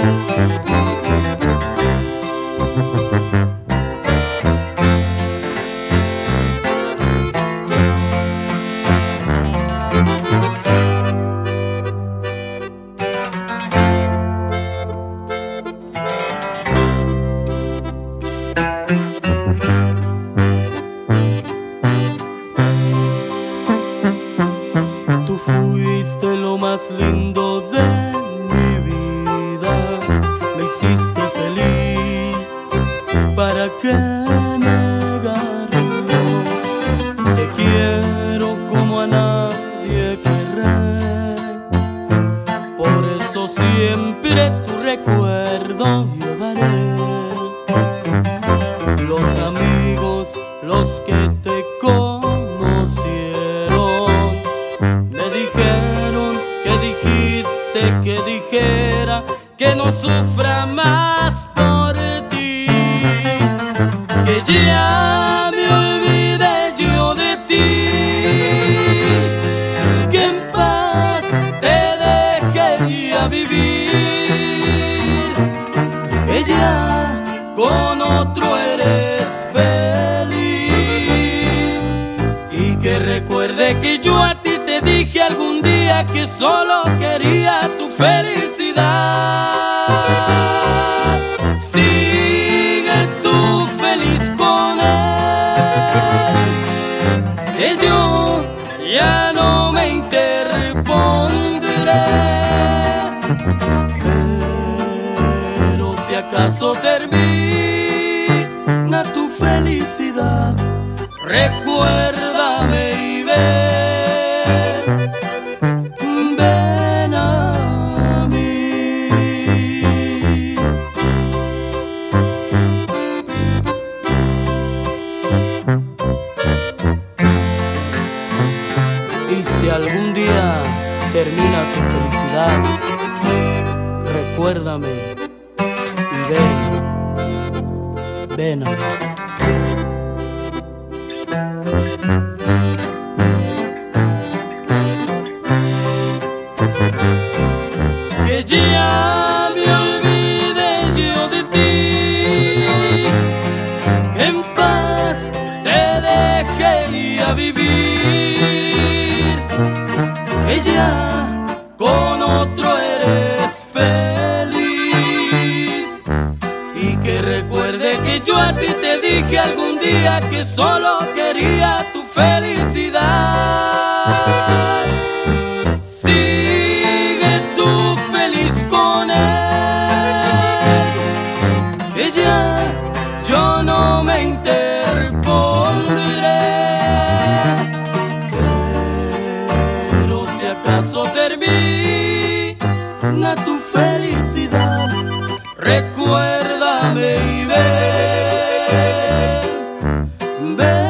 Tú fuiste lo más lindo de mi vida, me hiciste feliz, ¿para qué negarlo? Te quiero como a nadie querré, por eso siempre tu recuerdo llevaré. Los amigos, los que te conocieron, me dijeron que dijiste que dijera que no sufra más por ti, que ya me olvidé yo de ti, que en paz te dejé ya vivir, que ya con otro eres feliz, y que recuerde que yo a ti te dije algún día que solo quería tu felicidad. Sigue tú feliz con él, que yo ya no me interpondré, pero si acaso termina tu felicidad, recuérdame y ven a mí. Y si algún día termina tu felicidad, recuérdame y ven a mí. Que ya me olvidé yo de ti, que en paz te dejé a vivir, que ya con otro eres feliz, y que recuerde que yo a ti te dije algún día que solo quería tu felicidad. Sigue tú feliz con él, que ya yo no me interpondré, pero si acaso termina tu felicidad, recuérdame y ven